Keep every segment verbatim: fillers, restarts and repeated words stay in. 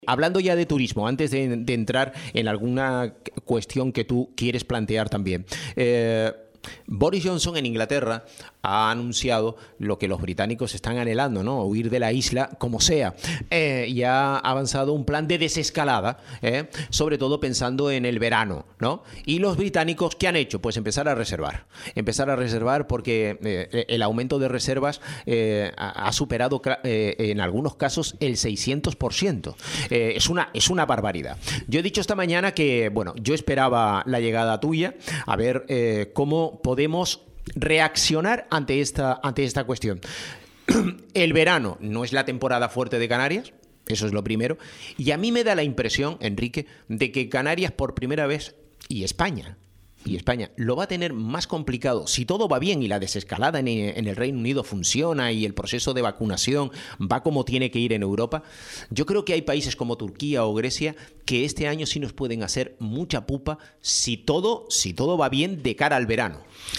Hablando ya de turismo, antes de, de entrar en alguna cuestión que tú quieres plantear también, eh, Boris Johnson en Inglaterra ha anunciado lo que los británicos están anhelando, ¿no? Huir de la isla como sea. Eh, y ha avanzado un plan de desescalada, ¿eh? Sobre todo pensando en el verano, ¿no? Y los británicos, ¿qué han hecho? Pues empezar a reservar. Empezar a reservar porque eh, el aumento de reservas eh, ha superado eh, en algunos casos el seiscientos por ciento. Eh, es una, es una barbaridad. Yo he dicho esta mañana que, bueno, yo esperaba la llegada tuya, a ver eh, cómo podemos reaccionar ante esta, ante esta cuestión. El verano no es la temporada fuerte de Canarias, eso es lo primero, y a mí me da la impresión, Enrique, de que Canarias por primera vez, y España, y España lo va a tener más complicado si todo va bien y la desescalada en, en el Reino Unido funciona y el proceso de vacunación va como tiene que ir en Europa. Yo creo que hay países como Turquía o Grecia que este año sí nos pueden hacer mucha pupa si todo, si todo va bien de cara al verano.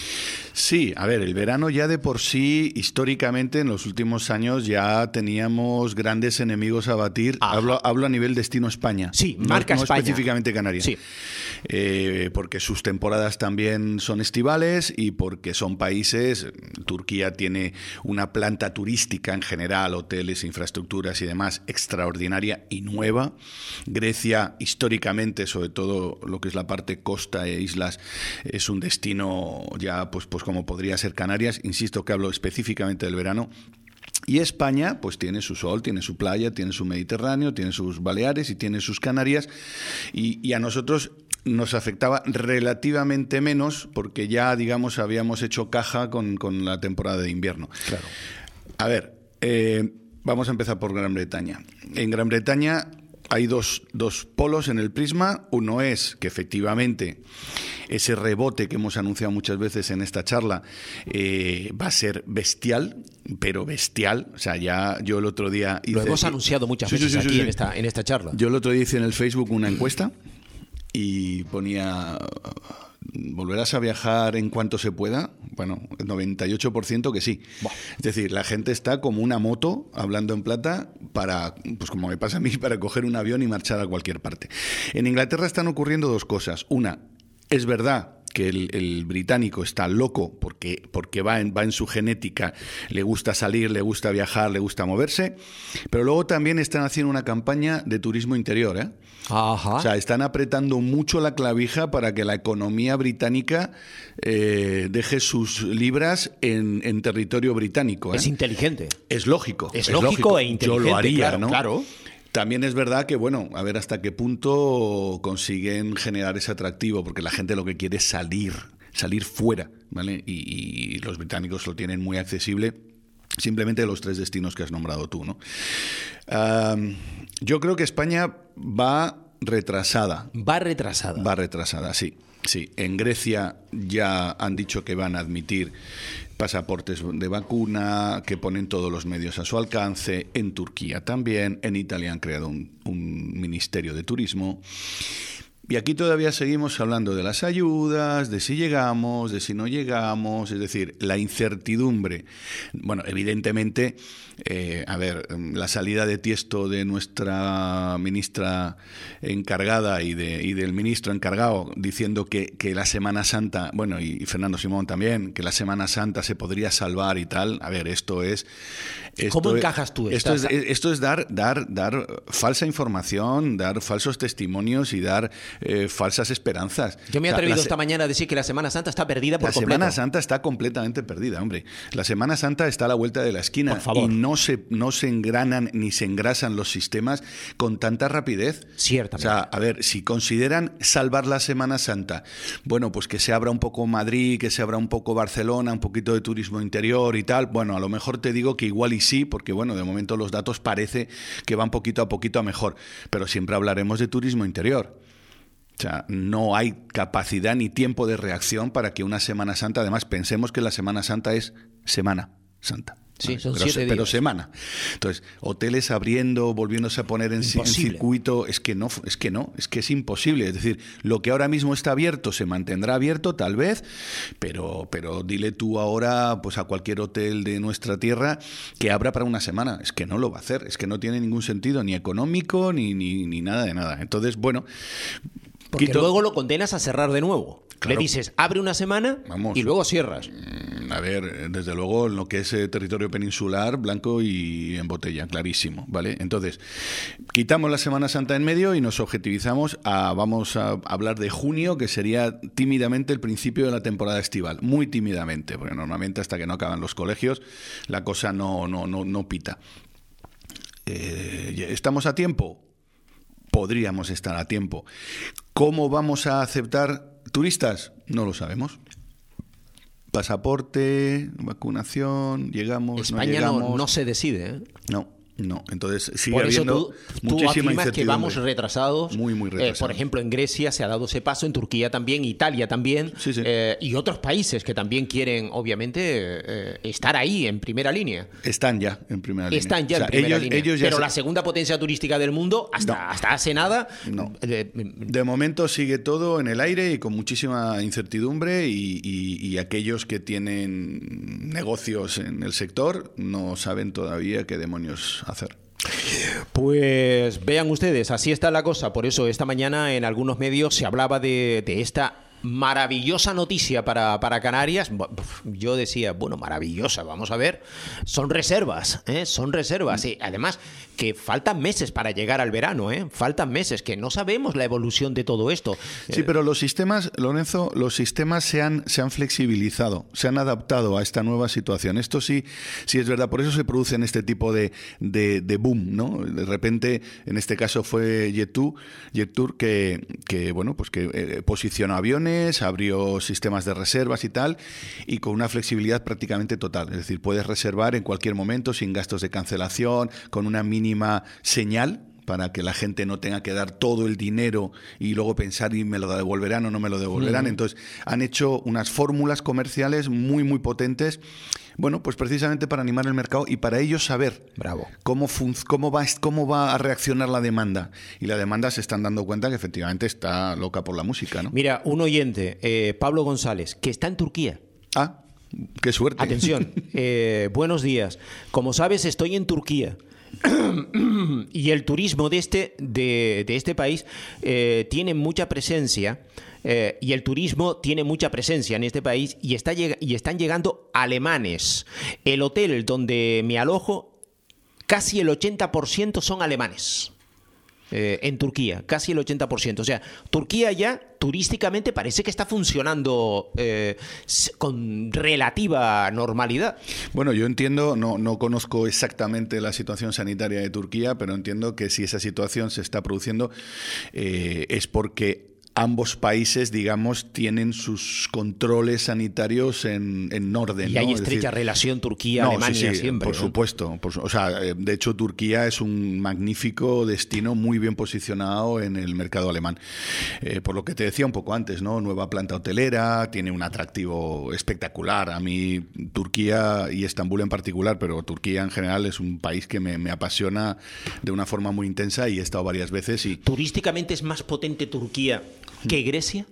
Sí, a ver, el verano ya de por sí, históricamente, en los últimos años ya teníamos grandes enemigos a batir. Hablo, hablo a nivel destino España. Sí, marca no, no España. específicamente Canarias. Sí. Eh, porque sus temporadas también son estivales y porque son países, Turquía tiene una planta turística en general, hoteles, infraestructuras y demás, extraordinaria y nueva. Grecia, históricamente, sobre todo lo que es la parte costa e islas, es un destino ya, pues, pues como podría ser Canarias, insisto que hablo específicamente del verano. Y España, pues tiene su sol, tiene su playa, tiene su Mediterráneo, tiene sus Baleares y tiene sus Canarias. Y, y a nosotros nos afectaba relativamente menos porque ya, digamos, habíamos hecho caja con, con la temporada de invierno. Claro. A ver, eh, vamos a empezar por Gran Bretaña. En Gran Bretaña hay dos, dos polos en el prisma. Uno es que efectivamente ese rebote que hemos anunciado muchas veces en esta charla eh, va a ser bestial, pero bestial. O sea, ya yo el otro día hice... Lo hemos anunciado muchas sí, veces sí, sí, aquí sí. En, esta, en esta charla. Yo el otro día hice en el Facebook una encuesta y ponía... ¿Volverás a viajar en cuanto se pueda? Bueno, el noventa y ocho por ciento que sí. Buah. Es decir, la gente está como una moto, hablando en plata, para, pues como me pasa a mí, para coger un avión y marchar a cualquier parte. En Inglaterra están ocurriendo dos cosas. Una, es verdad que el, el británico está loco porque, porque va, en, va en su genética, le gusta salir, le gusta viajar, le gusta moverse, pero luego también están haciendo una campaña de turismo interior, ¿eh? Ajá. O sea, están apretando mucho la clavija para que la economía británica eh, deje sus libras en, en territorio británico, ¿eh? Es inteligente. Es lógico. Es, es lógico, lógico e inteligente. Yo lo haría, claro, ¿no? Claro. También es verdad que, bueno, a ver hasta qué punto consiguen generar ese atractivo, porque la gente lo que quiere es salir, salir fuera, ¿vale? Y, y los británicos lo tienen muy accesible, simplemente los tres destinos que has nombrado tú, ¿no? Um, yo creo que España va retrasada. Va retrasada. Va retrasada, sí. Sí, en Grecia ya han dicho que van a admitir pasaportes de vacuna, que ponen todos los medios a su alcance. En Turquía también. En Italia han creado un, un ministerio de turismo. Y aquí todavía seguimos hablando de las ayudas, de si llegamos, de si no llegamos, es decir, la incertidumbre. Bueno, evidentemente, eh, a ver, la salida de tiesto de nuestra ministra encargada y, de, y del ministro encargado diciendo que, que la Semana Santa, bueno, y, y Fernando Simón también, que la Semana Santa se podría salvar y tal, a ver, esto es... Esto ¿Cómo es, encajas tú? Esto es, esto es dar, dar, dar falsa información, dar falsos testimonios y dar... Eh, falsas esperanzas. Yo me he atrevido o sea, esta mañana a decir que la Semana Santa está perdida por la completo. La Semana Santa está completamente perdida, hombre. La Semana Santa está a la vuelta de la esquina. Por favor. Y no se, no se engranan ni se engrasan los sistemas con tanta rapidez. Ciertamente. O sea, a ver, si consideran salvar la Semana Santa, bueno, pues que se abra un poco Madrid, que se abra un poco Barcelona, un poquito de turismo interior y tal, bueno, a lo mejor te digo que igual y sí, porque bueno, de momento los datos parece que van poquito a poquito a mejor, pero siempre hablaremos de turismo interior. O sea, no hay capacidad ni tiempo de reacción para que una Semana Santa, además pensemos que la Semana Santa es Semana Santa. Sí, son pero, siete días. Pero semana. Entonces, hoteles abriendo, volviéndose a poner en, en circuito, es que no, es que no, es que es imposible. Es decir, lo que ahora mismo está abierto se mantendrá abierto, tal vez, pero, pero dile tú ahora pues a cualquier hotel de nuestra tierra que abra para una semana. Es que no lo va a hacer, es que no tiene ningún sentido, ni económico, ni, ni, ni nada de nada. Entonces, bueno... Porque quito... luego lo condenas a cerrar de nuevo. Claro. Le dices, abre una semana Vamos. y luego cierras. A ver, desde luego, en lo que es eh, territorio peninsular, blanco y en botella, clarísimo, ¿vale? Entonces, quitamos la Semana Santa en medio y nos objetivizamos a, vamos a hablar de junio, que sería tímidamente el principio de la temporada estival, muy tímidamente, porque normalmente hasta que no acaban los colegios, la cosa no, no, no, no pita. Eh, ¿Estamos a tiempo? Podríamos estar a tiempo. ¿Cómo vamos a aceptar turistas? No lo sabemos. Pasaporte, vacunación, llegamos, España no llegamos. No, no se decide, ¿eh? No, no. Entonces sigue por eso habiendo tú, tú muchísima afirmas que vamos incertidumbre. retrasados. Muy, muy retrasados. Eh, por ejemplo, en Grecia se ha dado ese paso, en Turquía también, Italia también, sí, sí. Eh, y otros países que también quieren, obviamente, eh, estar ahí en primera línea. Están ya en primera línea. Están ya o sea, en primera ellos, línea. ellos ya Pero se... la segunda potencia turística del mundo, hasta, no. hasta hace nada... No. Eh, de momento sigue todo en el aire y con muchísima incertidumbre y, y, y aquellos que tienen negocios en el sector no saben todavía qué demonios hacer. Pues vean ustedes, así está la cosa. Por eso esta mañana en algunos medios se hablaba de, de esta maravillosa noticia para, para Canarias. Yo decía, bueno, maravillosa, vamos a ver. Son reservas, ¿eh? Son reservas. Y además que faltan meses para llegar al verano, ¿eh? Faltan meses, que no sabemos la evolución de todo esto. Sí, pero los sistemas, Lorenzo, los sistemas se han, se han flexibilizado, se han adaptado a esta nueva situación. Esto sí, sí es verdad. Por eso se producen este tipo de, de, de boom, ¿no? De repente, en este caso fue Jet2, Jet2 que, que, bueno, pues que eh, posicionó aviones, abrió sistemas de reservas y tal, y con una flexibilidad prácticamente total. Es decir, puedes reservar en cualquier momento sin gastos de cancelación, con una mínima señal para que la gente no tenga que dar todo el dinero y luego pensar y me lo devolverán o no me lo devolverán. Mm. Entonces, han hecho unas fórmulas comerciales muy, muy potentes. Bueno, pues precisamente para animar el mercado y para ellos saber Bravo. Cómo, fun- cómo, va, cómo va a reaccionar la demanda. Y la demanda se están dando cuenta que efectivamente está loca por la música, ¿no? Mira, un oyente, eh, Pablo González, que está en Turquía. Ah, qué suerte. Atención, eh, buenos días. Como sabes, estoy en Turquía. Y el turismo de este, de, de este país eh, tiene mucha presencia. Eh, y el turismo tiene mucha presencia en este país y, está lleg- y están llegando alemanes. El hotel donde me alojo, casi el ochenta por ciento son alemanes. Eh, en Turquía, casi el ochenta por ciento. O sea, Turquía ya turísticamente parece que está funcionando eh, con relativa normalidad. Bueno, yo entiendo, no, no conozco exactamente la situación sanitaria de Turquía, pero entiendo que si esa situación se está produciendo eh, es porque ambos países, digamos, tienen sus controles sanitarios en, en orden. Y ¿no? hay Es estrecha decir, relación Turquía-Alemania no, sí, sí, siempre. por ¿no? supuesto. Por, o sea, de hecho, Turquía es un magnífico destino muy bien posicionado en el mercado alemán. Eh, por lo que te decía un poco antes, ¿no? Nueva planta hotelera, tiene un atractivo espectacular. A mí, Turquía y Estambul en particular, pero Turquía en general es un país que me, me apasiona de una forma muy intensa y he estado varias veces. Y ¿Turísticamente es más potente Turquía que Grecia?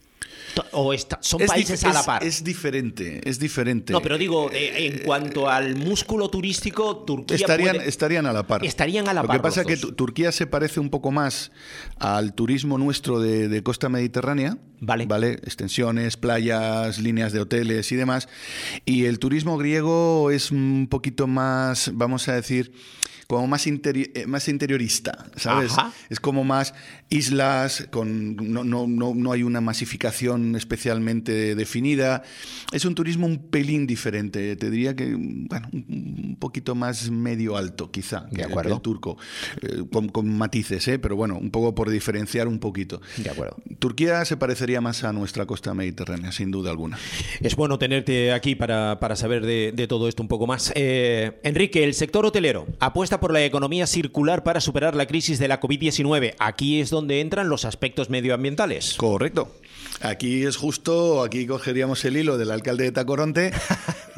¿O está, son es países dif- a la es, par? Es diferente, es diferente. No, pero digo, eh, en cuanto al músculo turístico, Turquía estarían, puede... estarían a la par. Estarían a la Lo par. Lo que pasa es que dos. tu- Turquía se parece un poco más al turismo nuestro de, de costa mediterránea. Vale. Vale. Extensiones, playas, líneas de hoteles y demás. Y el turismo griego es un poquito más, vamos a decir, como más, interi- más interiorista, ¿sabes? Ajá. Es como más islas, con no, no, no, no hay una masificación especialmente definida. Es un turismo un pelín diferente. Te diría que, bueno, un poquito más medio alto, quizá, De que, acuerdo. que el turco. Eh, con, con matices, ¿eh? Pero bueno, un poco por diferenciar un poquito. De acuerdo. Turquía se parecería más a nuestra costa mediterránea, sin duda alguna. Es bueno tenerte aquí para, para saber de, de todo esto un poco más. Eh, Enrique, el sector hotelero apuesta por la economía circular para superar la crisis de la covid diecinueve. Aquí es donde entran los aspectos medioambientales. Correcto. Aquí es justo, aquí cogeríamos el hilo del alcalde de Tacoronte.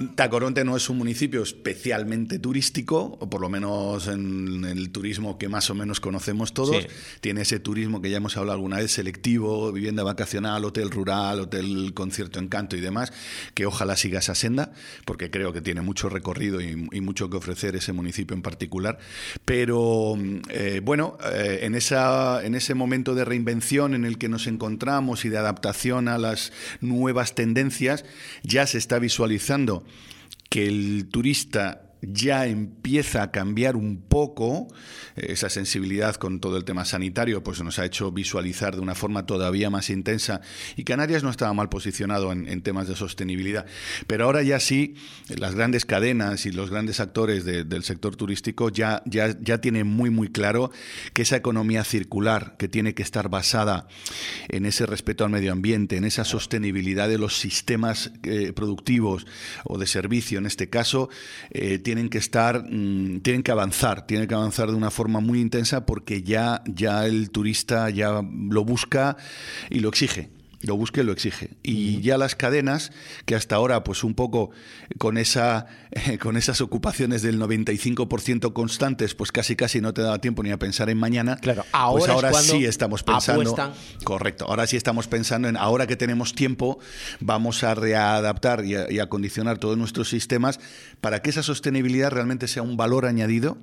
Tacoronte no es un municipio especialmente turístico, o por lo menos en el turismo que más o menos conocemos todos. Sí. Tiene ese turismo que ya hemos hablado alguna vez, selectivo, vivienda vacacional, hotel rural, hotel concierto encanto y demás, que ojalá siga esa senda, porque creo que tiene mucho recorrido y, y mucho que ofrecer ese municipio en particular. Pero eh, bueno, eh, en, esa, en ese momento de reinvención en el que nos encontramos y de adaptación a las nuevas tendencias, ya se está visualizando que el turista ya empieza a cambiar un poco. Esa sensibilidad con todo el tema sanitario pues nos ha hecho visualizar de una forma todavía más intensa, y Canarias no estaba mal posicionado en, en temas de sostenibilidad, pero ahora ya sí las grandes cadenas y los grandes actores de, del sector turístico ya, ya, ya tienen muy muy claro que esa economía circular, que tiene que estar basada en ese respeto al medio ambiente, en esa sostenibilidad de los sistemas eh, productivos o de servicio en este caso, eh, tienen que estar, mmm, tienen que avanzar, tienen que avanzar de una forma muy intensa, porque ya, ya el turista ya lo busca y lo exige. Lo busca y lo exige. Y ya las cadenas, que hasta ahora, pues un poco con esa eh, con esas ocupaciones del noventa y cinco por ciento constantes, pues casi casi no te daba tiempo ni a pensar en mañana. Claro, ahora, pues ahora es sí estamos pensando. Apuestan. Correcto, ahora sí estamos pensando en, ahora que tenemos tiempo, vamos a readaptar y a, y a acondicionar todos nuestros sistemas para que esa sostenibilidad realmente sea un valor añadido.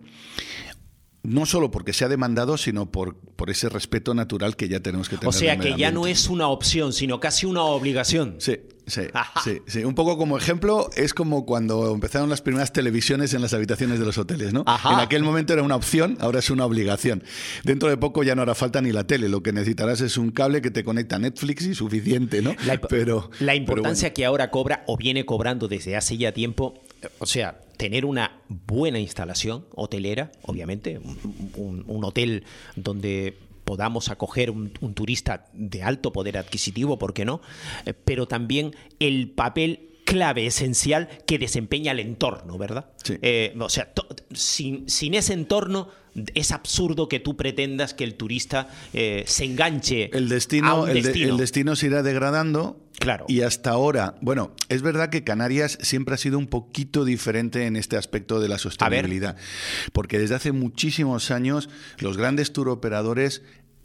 No solo porque se ha demandado, sino por, por ese respeto natural que ya tenemos que tener. O sea, que ya no es una opción, sino casi una obligación. Sí, sí, sí, sí. Un poco como ejemplo, es como cuando empezaron las primeras televisiones en las habitaciones de los hoteles, ¿no? Ajá. En aquel momento era una opción, ahora es una obligación. Dentro de poco ya no hará falta ni la tele, lo que necesitarás es un cable que te conecta a Netflix y suficiente, ¿no? La, pero, la importancia pero bueno. que ahora cobra o viene cobrando desde hace ya tiempo, o sea, tener una buena instalación hotelera, obviamente, un, un, un hotel donde podamos acoger un, un turista de alto poder adquisitivo, ¿por qué no? Eh, pero también el papel clave, esencial, que desempeña el entorno, ¿verdad? Sí. Eh, o sea, to, sin, sin ese entorno es absurdo que tú pretendas que el turista eh, se enganche el destino, a un el destino. De, el destino se irá degradando. Claro. Y hasta ahora, bueno, es verdad que Canarias siempre ha sido un poquito diferente en este aspecto de la sostenibilidad, porque desde hace muchísimos años los grandes turoperadores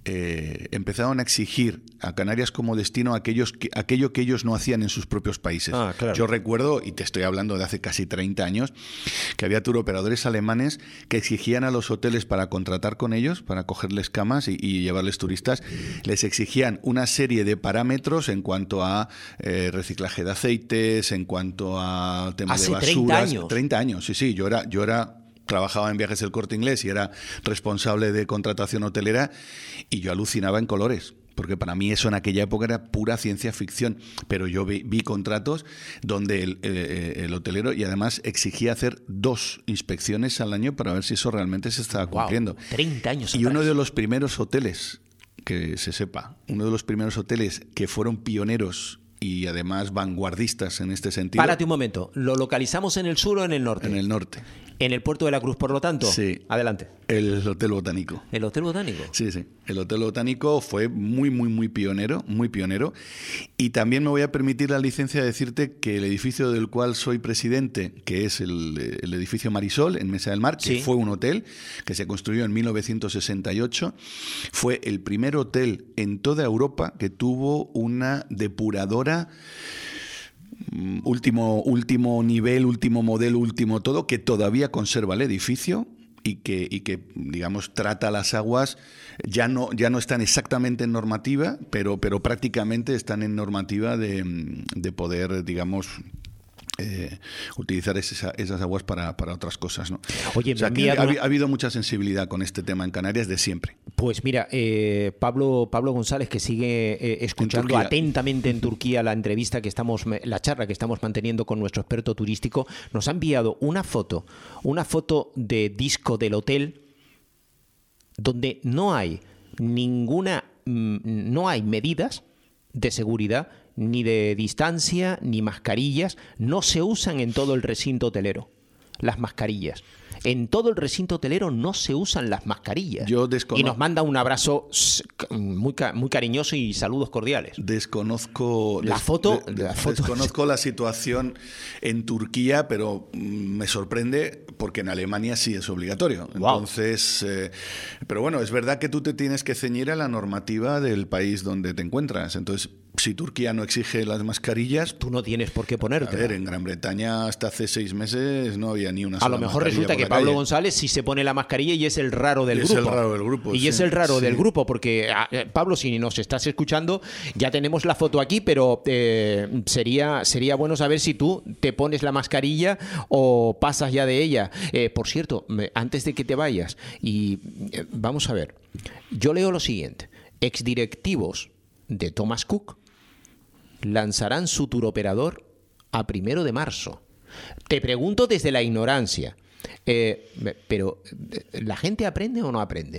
Eh, empezaron a exigir a Canarias como destino aquellos que, aquello que ellos no hacían en sus propios países. Ah, claro. Yo recuerdo, y te estoy hablando de hace casi treinta años, que había turoperadores alemanes que exigían a los hoteles para contratar con ellos, para cogerles camas y, y llevarles turistas, les exigían una serie de parámetros en cuanto a eh, reciclaje de aceites, en cuanto a temas ¿Hace de basuras. treinta años? treinta años, sí, sí. Yo era... Yo era trabajaba en Viajes del Corte Inglés y era responsable de contratación hotelera, y yo alucinaba en colores, porque para mí eso en aquella época era pura ciencia ficción, pero yo vi, vi contratos donde el, eh, el hotelero, y además exigía hacer dos inspecciones al año para ver si eso realmente se estaba cumpliendo. Wow, treinta años Y atrás. uno de los primeros hoteles, que se sepa, uno de los primeros hoteles que fueron pioneros y además vanguardistas en este sentido. Párate un momento, ¿lo localizamos en el sur o en el norte? En el norte. ¿En el Puerto de la Cruz, por lo tanto? Sí. Adelante. El Hotel Botánico. ¿El Hotel Botánico? Sí, sí. El Hotel Botánico fue muy, muy, muy pionero, muy pionero. Y también me voy a permitir la licencia de decirte que el edificio del cual soy presidente, que es el, el edificio Marisol, en Mesa del Mar, que sí. fue un hotel que se construyó en mil novecientos sesenta y ocho, fue el primer hotel en toda Europa que tuvo una depuradora último, último nivel, último modelo, último todo, que todavía conserva el edificio y que, y que digamos, trata las aguas, ya no, ya no están exactamente en normativa, pero, pero prácticamente están en normativa de, de poder, digamos, Eh, utilizar esa, esas aguas para, para otras cosas, ¿no? Oye, o sea, me ha, una... ha habido mucha sensibilidad con este tema en Canarias de siempre. Pues mira, eh, Pablo, Pablo González, que sigue eh, escuchando en atentamente en Turquía la entrevista que estamos, la charla que estamos manteniendo con nuestro experto turístico, nos ha enviado una foto, una foto de disco del hotel donde no hay ninguna, no hay medidas de seguridad, ni de distancia, ni mascarillas. No se usan en todo el recinto hotelero las mascarillas. En todo el recinto hotelero no se usan las mascarillas. Yo descono- Y nos manda un abrazo muy, ca- muy cariñoso y saludos cordiales. Desconozco La des- foto- de- de- la foto- desconozco la situación en Turquía, pero mm, me sorprende porque en Alemania sí es obligatorio. Wow. Entonces, eh, pero bueno, es verdad que tú te tienes que ceñir a la normativa del país donde te encuentras. Entonces, si Turquía no exige las mascarillas, Tú no tienes por qué a ponerte. ver, en Gran Bretaña hasta hace seis meses no había ni una A sola lo mejor mascarilla resulta por que la Pablo calle. González sí se pone la mascarilla y es el raro del Y es grupo. el raro del grupo, Y sí, es el raro sí. del grupo, porque ah, eh, Pablo, si nos estás escuchando, ya tenemos la foto aquí, pero eh, sería, sería bueno saber si tú te pones la mascarilla o pasas ya de ella. Eh, por cierto, me- antes de que te vayas, y eh, vamos a ver, yo leo lo siguiente: exdirectivos de Thomas Cook lanzarán su turoperador a primero de marzo. Te pregunto desde la ignorancia, eh, pero eh, ¿la gente aprende o no aprende?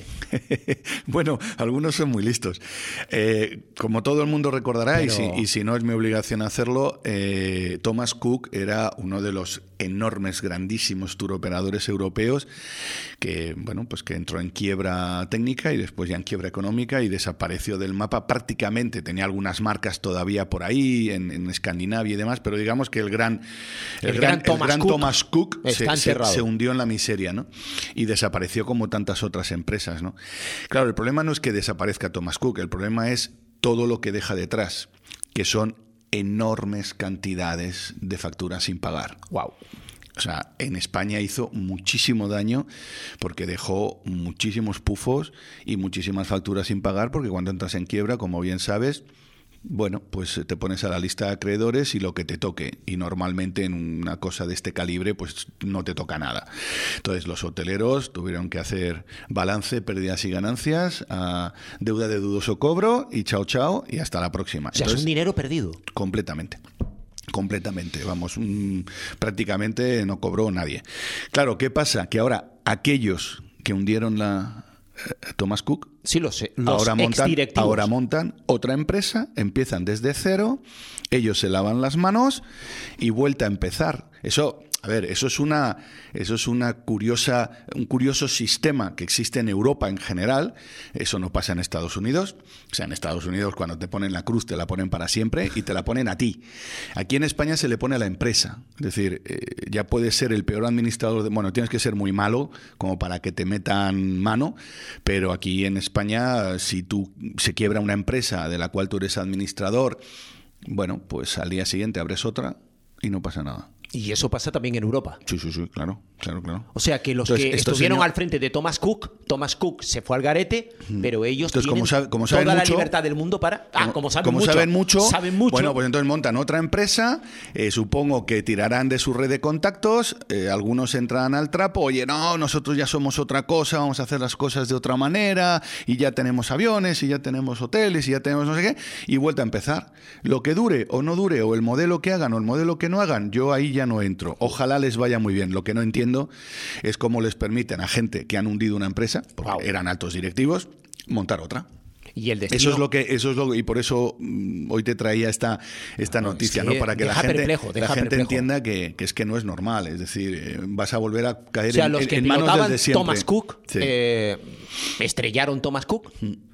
Bueno, algunos son muy listos. Eh, como todo el mundo recordará, Pero- y, si, y si no es mi obligación hacerlo, eh, Thomas Cook era uno de los enormes, grandísimos turoperadores europeos que, bueno, pues que entró en quiebra técnica y después ya en quiebra económica y desapareció del mapa prácticamente. Tenía algunas marcas todavía por ahí, en, en Escandinavia y demás, pero digamos que el gran, el El gran, gran Thomas el gran Cook Thomas Cook está se, se, enterrado. se hundió en la miseria, ¿no? Y desapareció como tantas otras empresas, ¿no? Claro, el problema no es que desaparezca Thomas Cook, el problema es todo lo que deja detrás, que son enormes cantidades de facturas sin pagar. Wow. O sea, en España hizo muchísimo daño porque dejó muchísimos pufos y muchísimas facturas sin pagar, porque cuando entras en quiebra, como bien sabes, bueno, pues te pones a la lista de acreedores y lo que te toque. Y normalmente en una cosa de este calibre, pues no te toca nada. Entonces los hoteleros tuvieron que hacer balance, pérdidas y ganancias, a deuda de dudoso cobro y chao chao y hasta la próxima. O sea, Entonces, es un dinero perdido. completamente. Completamente, vamos, mm, prácticamente no cobró nadie. Claro, ¿qué pasa? Que ahora aquellos que hundieron la eh, Thomas Cook, Sí, lo sé. Los ahora montan, exdirectivos. ahora montan otra empresa, empiezan desde cero, ellos se lavan las manos y vuelta a empezar. Eso, a ver, eso es una, eso es una curiosa, un curioso sistema que existe en Europa en general. Eso no pasa en Estados Unidos. O sea, en Estados Unidos cuando te ponen la cruz te la ponen para siempre y te la ponen a ti. Aquí en España se le pone a la empresa. Es decir, eh, ya puedes ser el peor administrador. De, bueno, tienes que ser muy malo como para que te metan mano, pero aquí en España, si tú se quiebra una empresa de la cual tú eres administrador, bueno, pues al día siguiente abres otra y no pasa nada. Y eso pasa también en Europa. Sí, sí, sí, claro, claro, claro. O sea, que los Entonces, que estos estuvieron señor- al frente de Thomas Cook, Thomas Cook se fue al garete, pero ellos Entonces, tienen como sabe- como saben toda mucho- la libertad del mundo para... Ah, como saben como mucho. saben mucho, saben mucho. bueno, pues entonces montan otra empresa, eh, supongo que tirarán de su red de contactos, eh, algunos entrarán al trapo, oye, no, nosotros ya somos otra cosa, vamos a hacer las cosas de otra manera, y ya tenemos aviones, y ya tenemos hoteles, y ya tenemos no sé qué, y vuelta a empezar. Lo que dure o no dure, o el modelo que hagan o el modelo que no hagan, yo ahí ya no entro. Ojalá les vaya muy bien. Lo que no entiendo es cómo les permiten a gente que han hundido una empresa, porque Wow. eran altos directivos, montar otra. Y el destino... Eso es lo que, eso es lo y por eso mm, hoy te traía esta, esta No, noticia, es que ¿no? Para que la deja gente, perplejo, la deja gente perplejo. entienda que, que es que no es normal. Es decir, eh, vas a volver a caer O sea, en, los en- que en manos del pilotaban de siempre. Thomas Cook Sí. eh, estrellaron Thomas Cook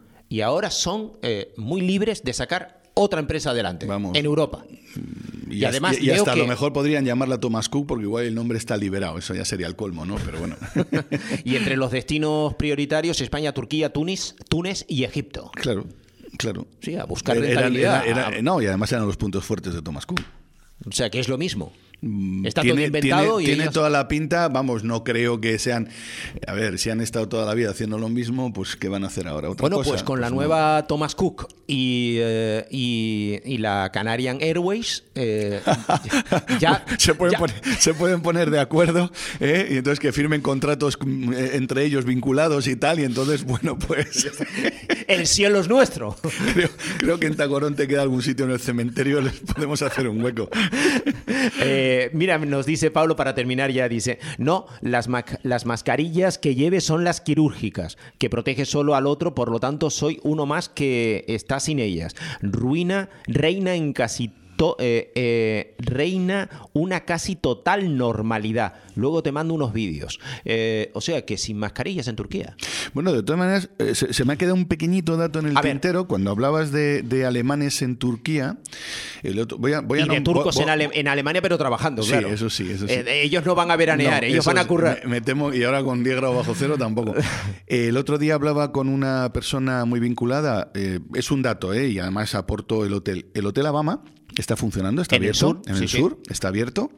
y ahora son eh, muy libres de sacar otra empresa adelante Vamos. en Europa. Y, y as- además y veo hasta a que- lo mejor podrían llamarla Thomas Cook porque igual el nombre está liberado. Eso ya sería el colmo, ¿no? Pero bueno. Y entre los destinos prioritarios, España, Turquía, Túnez, Túnez y Egipto. Claro, claro. Sí, a buscar Eran- rentabilidad. era- era- no, y además eran los puntos fuertes de Thomas Cook. O sea, que es lo mismo. Mm, Está tiene, todo inventado tiene, y tiene ellos- toda la pinta, vamos, no creo que sean, a ver, si han estado toda la vida haciendo lo mismo, pues ¿qué van a hacer ahora? ¿Otra Bueno, cosa? pues con la no. nueva Thomas Cook y, eh, y, y la Canarian Airways, eh, ya, se, pueden ya- poner, se pueden poner de acuerdo, ¿eh? Y entonces que firmen contratos mm, eh, entre ellos vinculados y tal, y entonces, bueno, pues el cielo es nuestro. creo, creo que en Tacoronte queda algún sitio en el cementerio, les podemos hacer un hueco. Eh, mira, nos dice Pablo, para terminar ya, dice, no, las, ma- las mascarillas que lleve son las quirúrgicas, que protege solo al otro, por lo tanto soy uno más que está sin ellas. Ruina, reina en casi to- eh, eh, reina una casi total normalidad. Luego te mando unos vídeos. Eh, o sea que sin mascarillas en Turquía. Bueno, de todas maneras, eh, se, se me ha quedado un pequeñito dato en el A ver. tintero. Cuando hablabas de, de alemanes en Turquía, el otro, voy a, voy a Y de nom- turcos voy- en, Ale- en Alemania, pero trabajando, Sí, claro. eso sí, eso sí. Eh, ellos no van a veranear, No, ellos eso van a es- currar. Me, me temo, y ahora con diez grados bajo cero tampoco. El otro día hablaba con una persona muy vinculada, eh, es un dato, eh, y además aportó el hotel. El Hotel Abama está funcionando, está ¿En el abierto. sur? En Sí, el sí. sur, está abierto.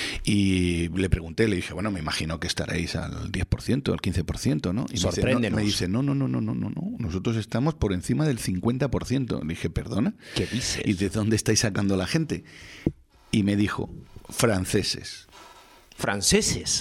Y le pregunté, le dije, bueno, me imagino que estaréis al diez por ciento, al quince por ciento, ¿no? Y me dice, no, Sorpréndenos. me dice, no, no, no, no, no, no, no, nosotros estamos por encima del cincuenta por ciento. Le dije, perdona. ¿Qué dices? ¿Y de dónde estáis sacando la gente? Y me dijo, franceses. Franceses.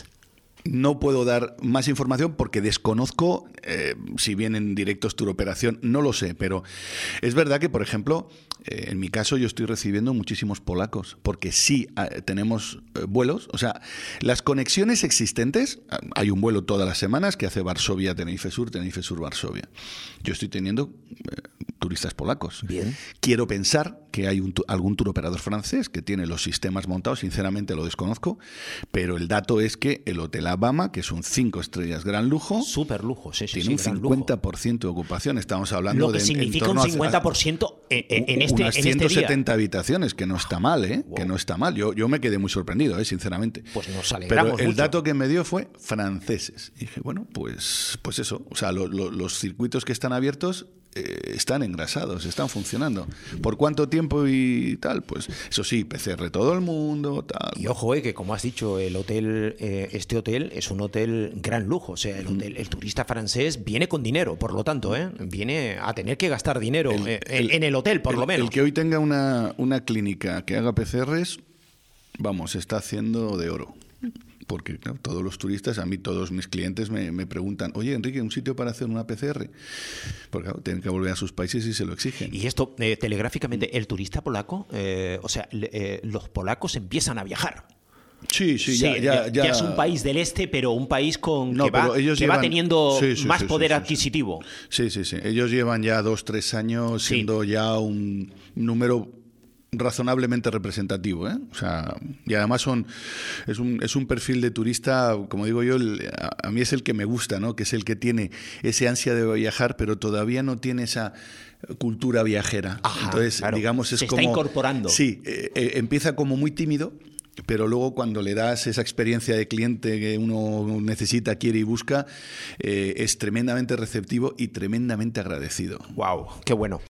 No puedo dar más información porque desconozco eh, si vienen directos Tour Operación, no lo sé, pero es verdad que, por ejemplo, eh, en mi caso yo estoy recibiendo muchísimos polacos, porque sí eh, tenemos eh, vuelos, o sea, las conexiones existentes, eh, hay un vuelo todas las semanas que hace Varsovia, Tenerife Sur, Tenerife Sur, Varsovia. Yo estoy teniendo eh, turistas polacos. Bien. Quiero pensar que hay un, tu- algún tour operador francés que tiene los sistemas montados, sinceramente lo desconozco, pero el dato es que el Hotel Abama, que es un cinco estrellas gran lujo, Súper lujo, sí, sí, tiene sí, un gran lujo. cincuenta por ciento de ocupación. Estamos hablando Lo que de en- en significa torno un a- cincuenta por ciento en, en- en este, unas en este ciento día. setenta habitaciones, que no está mal, ¿eh? Wow. Que no está mal. Yo, yo me quedé muy sorprendido, ¿eh? Sinceramente. Pues nos alegramos Pero el mucho. dato que me dio fue franceses. Y dije, bueno, pues, pues eso. O sea, lo- lo- los circuitos que están abiertos eh, están engrasados, están funcionando. ¿Por cuánto tiempo y tal? Pues eso sí, P C R todo el mundo, tal. Y ojo, eh, que como has dicho, el hotel, eh, este hotel es un hotel gran lujo. O sea, el, hotel, el turista francés viene con dinero, por lo tanto, eh, viene a tener que gastar dinero El- eh, en, el- en el hotel, por el- lo menos. El que hoy tenga una, una clínica que haga P C Rs, vamos, está haciendo de oro. Porque claro, todos los turistas, a mí todos mis clientes me, me preguntan, oye, Enrique, ¿un sitio para hacer una P C R? Porque claro, tienen que volver a sus países y se lo exigen. Y esto, eh, telegráficamente, el turista polaco, eh, o sea, le- eh, los polacos empiezan a viajar. Sí, sí, Sí, ya, ya, ya. es un país del este, pero un país con No, que, va, pero ellos que va llevan- teniendo Sí, sí, más sí, poder sí, sí, sí. adquisitivo. Sí, sí, sí. Ellos llevan ya dos, tres años Sí. siendo ya un número razonablemente representativo, ¿eh? O sea, y además son es un, es un perfil de turista, como digo yo, el- a, a mí es el que me gusta, ¿no? Que es el que tiene ese ansia de viajar, pero todavía no tiene esa cultura viajera. Ajá, Entonces, claro. digamos, es Se está como incorporando. Sí, eh, eh, empieza como muy tímido. Pero luego cuando le das esa experiencia de cliente que uno necesita, quiere y busca, eh, es tremendamente receptivo y tremendamente agradecido. Wow, qué bueno.